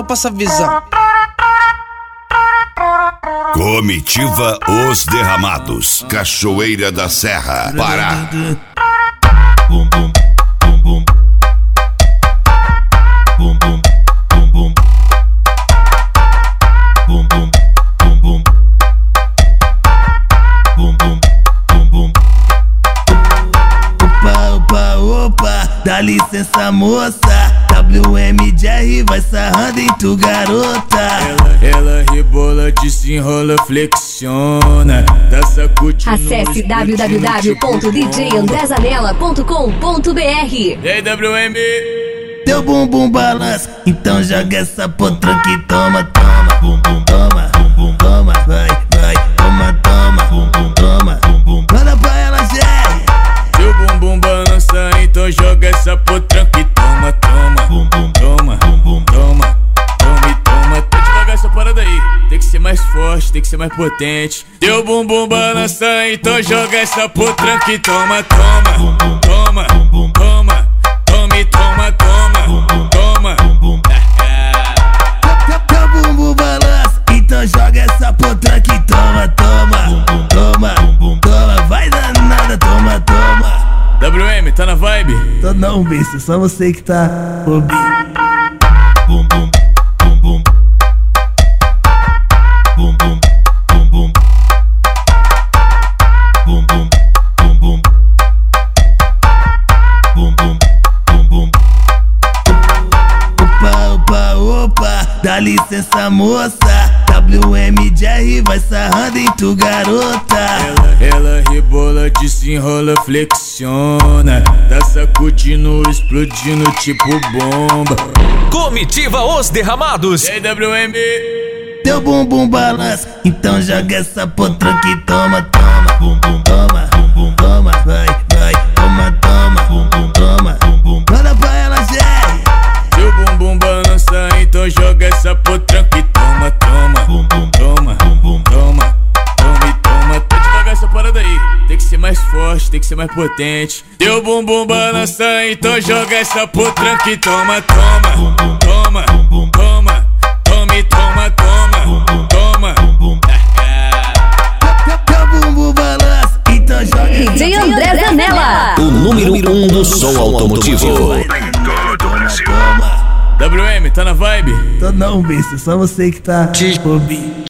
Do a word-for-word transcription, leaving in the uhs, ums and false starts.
então passa a visão. Comitiva Os Derramados, Cachoeira da Serra, Pará. Bum bum bum bum. Bum bum bum bum. Bum bum bum bum. Bum bum bum bum. Opa, opa, opa, dá licença moça. W M J R vai sarrando em tu garota. Ela, ela rebola, desenrola, flexiona, dá sacudindo. Acesse w w w ponto d j andré zanella ponto com ponto b r. E aí, W M? Teu bumbum balança, então joga essa potranca e toma, toma. Bum bum, toma, bum bum, toma, vai, vai, toma, toma, bum bum, toma, bum bum. Manda pra ela, Jerry. Teu bumbum balança, então joga essa potranca e toma, toma, bum bum, toma, bum bum, toma, toma e toma. Tá devagar essa parada aí, tem que ser mais forte, tem que ser mais potente. Teu bumbum balança, então joga essa potranca e toma, toma, bum bum, toma, bum bum, toma, toma e toma, toma, bum bum, toma, bum bum. Teu bumbum balança, então joga essa potranca e toma, toma, toma, toma, vai danada, toma, toma. W M, tá na vibe? Tô não, bicho, só você que tá bobinho. Bum bum bum bum. Bum bum bum bum. Bum bum bum bum. Bum bum bum bum. Opa, opa, opa, dá licença moça. W M J R vai sarrando em tu garota. Ela, ela rebola, desenrola, flexiona, tá sacudindo, explodindo tipo bomba. Comitiva Os Derramados. E aí, W M? Teu bumbum balança, então joga essa potranca e toma, toma, bum bum, toma, bum bum, toma, vai, vai, toma, toma, bum bum, toma, bum bum. Manda pra ela, Jerry. Teu bumbum balança, então joga essa potranca e toma, toma, bum bum, toma, bum bum, toma, toma e toma. Tá devagar essa parada aí, tem que ser mais forte, tem que ser mais potente. Teu bumbum balança, então joga essa potranca e toma, toma, toma, toma, toma e toma, toma, toma. Teu bumbum balança, então joga D J André Zanella, O número um do som automotivo. toma. W M, tá na vibe? Tô não, bicho, só você que tá bobinho.